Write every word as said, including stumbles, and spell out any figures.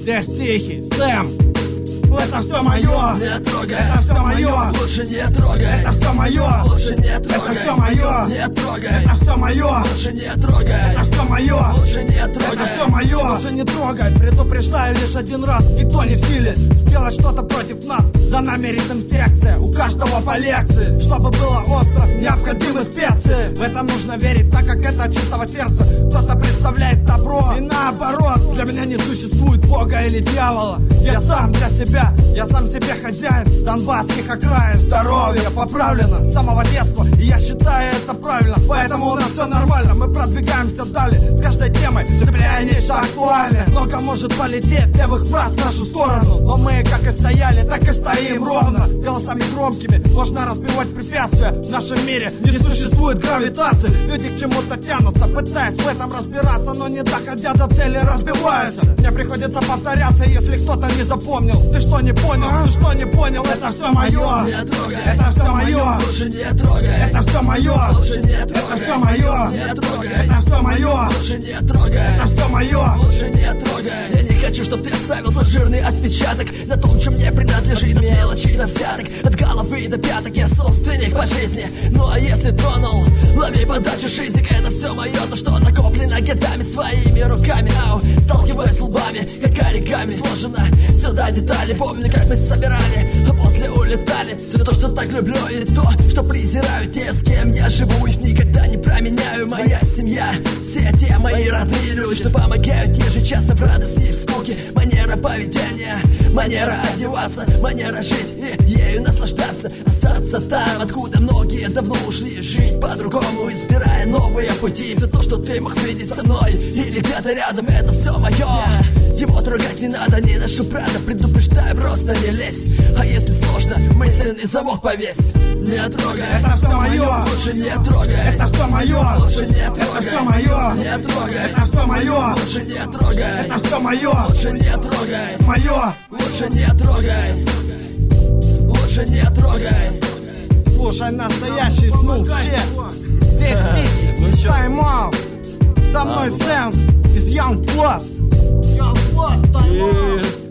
Текст тихий, Сэм. Это все мое, не трогай, это все мое, лучше не трогай, это все мое, лучше не трогай, это все мое, не трогай, это все мое, лучше не трогай, это все мое, лучше не трогай, это все мое, лучше не трогай. Предупреждаю лишь один раз, никто не в силе сделать что-то против нас. За нами ритм секция, у каждого по лекции. Чтобы было остро, необходимы специи. В этом нужно верить, так как это от чистого сердца. Кто-то представляет добро и наоборот. Для меня не существует Бога или дьявола. Я сам для себя, я сам себе хозяин. С донбасских окраин здоровье поправлено с самого детства, и я считаю это правильно. Поэтому у нас все нормально, мы продвигаемся далее. С каждой темой цепляя нечто актуальное. Много может полететь левых фраз в нашу сторону, но мы как и стояли, так и стоим ровно. Голосами громкими можно разбивать препятствия. В нашем мире не существует гравитации. Люди к чему-то тянутся, пытаясь в этом разбираться, но не доходя до цели разбиваются. Мне приходится повторяться, если кто-то не запомнил. Ты что не понял? Ты что не понял? Это все мое, не трогай, это все мое, лучше не трогай, это все мое, лучше не это трогай, все мое, не трогай, это все мое, лучше не трогай, это все мое, лучше не трогай. Я не хочу, чтоб ты оставил жирный отпечаток на том, чем мне принадлежит. От мелочи до взяток, от головы до пяток. Я собственник по жизни, ну а если тронул, лови подачу шизик. Это все мое, то, что накоплено годами своими руками. Ау, сталкиваясь лбами, как оригами. Сложено все до деталей. Помню, как мы собирали, а после улетали. Все то, что так люблю, и то, что презираю. Те, с кем я живу, их никогда не променяю. Моя семья, все те мои родные люди, что помогают ежечасно в радости и в скуке. Манера поведения, манера одеваться, манера жить и ею наслаждаться. Остаться там, откуда многие давно ушли. Жить по-другому, избирая новые пути. Все то, что ты мог видеть со мной или где-то рядом, это все мое. Его трогать не надо, не ношу прада. Предупреждаю, просто не лезь. А если сложно, мысленный замок повесь. Не трогай, это все мое, лучше не трогай, это все мое, лучше не это трогай, все мое, не трогай, это все мое, лучше не трогай, это все мое, лучше не трогай, мое, лучше не трогай, лучше не трогай. Слушай, настоящий смув щит. Здесь Пики, Time Out. Со мной Сэм из Young Blood. Young Blood, Time Out.